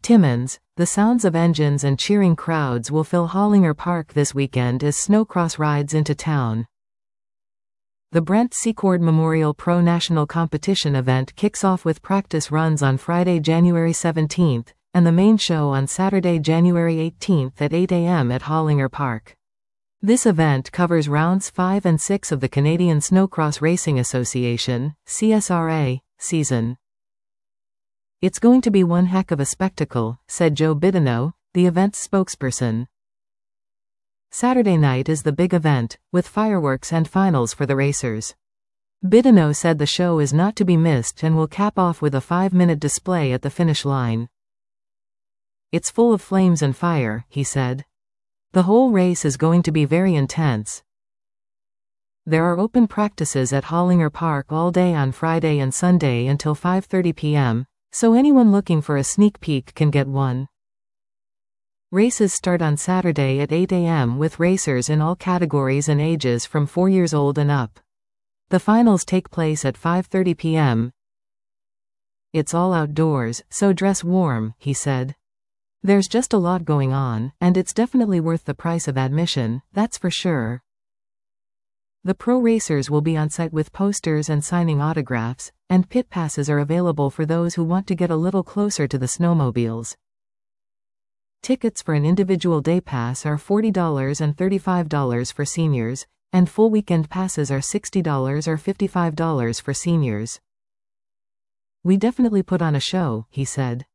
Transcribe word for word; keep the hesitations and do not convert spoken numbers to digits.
Timmins, the sounds of engines and cheering crowds will fill Hollinger Park this weekend as snowcross rides into town. The Brent Secord Memorial Pro National Competition event kicks off with practice runs on Friday, January seventeenth, and the main show on Saturday, January eighteenth at eight a m at Hollinger Park. This event covers rounds five and six of the Canadian Snowcross Racing Association (C S R A) season. "It's going to be one heck of a spectacle," said Joe Bidoneau, the event's spokesperson. Saturday night is the big event, with fireworks and finals for the racers. Bidoneau said the show is not to be missed and will cap off with a five-minute display at the finish line. "It's full of flames and fire," he said. "The whole race is going to be very intense." There are open practices at Hollinger Park all day on Friday and Sunday until five thirty p m, so anyone looking for a sneak peek can get one. Races start on Saturday at eight a m with racers in all categories and ages from four years old and up. The finals take place at five thirty p m "It's all outdoors, so dress warm," he said. "There's just a lot going on, and it's definitely worth the price of admission, that's for sure." The pro racers will be on site with posters and signing autographs, and pit passes are available for those who want to get a little closer to the snowmobiles. Tickets for an individual day pass are forty dollars and thirty-five dollars for seniors, and full weekend passes are sixty dollars or fifty-five dollars for seniors. "We definitely put on a show," he said.